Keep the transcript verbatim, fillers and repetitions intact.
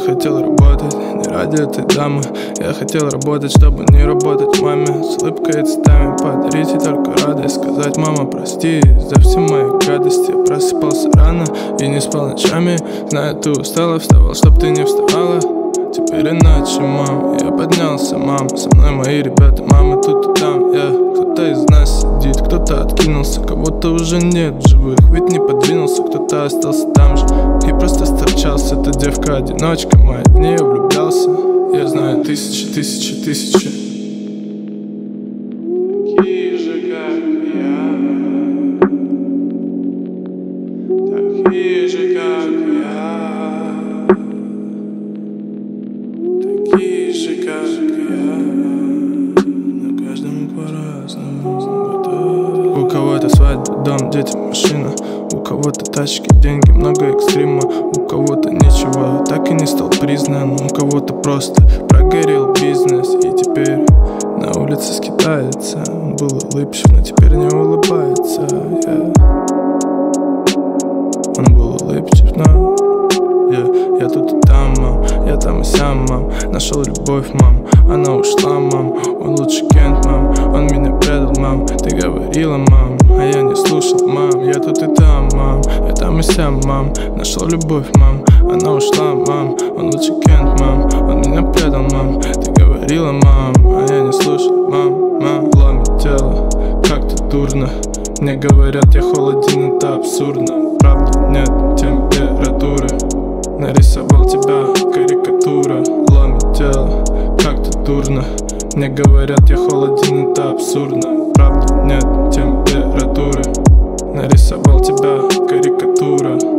хотел работать не ради этой дамы. Я хотел работать, чтобы не работать маме. С улыбкой и цветами подарить ей только радость. Сказать: мама, прости за все мои гадости. Я просыпался рано и не спал ночами. Знаю, ты устала, вставал, чтоб ты не вставала. Теперь иначе, мам, я поднялся, мам. Со мной мои ребята, мамы тут и там. Я, кто-то из нас сидит, кто-то откинулся, кого-то уже нет в живых. Ведь не подвинулся, кто-то остался там же и просто сторчался. Эта девка-одиночка моя, в нее влюблялся. Я знаю тысячи, тысячи, тысячи такие же, как я, такие же, как я, такие же, как я, но каждому по-разному. У кого-то свадьба, дом, дети, машина. У кого-то тачки, деньги, много экстрима. У кого-то ничего, так и не стал признан. У кого-то просто прогорел бизнес. И теперь на улице скитается. Он был улыбчив, но теперь не улыбается. yeah. Он был улыбчив, но yeah. Я тут и там, мам, я там и сям, мам. Нашел любовь, мам, она ушла, мам. Он лучший Кент, мам, он меня предал, мам. Ты говорила, мам, а я не слушал, мам. Я тут и там, мам, я там и сям, мам. Нашел любовь, мам, она ушла, мам. Он лучший Кент, мам, он меня предал, мам. Ты говорила, мам, а я не слушал, мам. Мам, ломит тело, как-то дурно. Мне говорят, я холоден, это абсурдно. Правда, нет температуры. Нарисовал тебя, карикатура. Ломит тело, как-то дурно. Мне говорят, я холоден, это абсурдно. Правда, нет температуры. Нарисовал тебя, карикатура.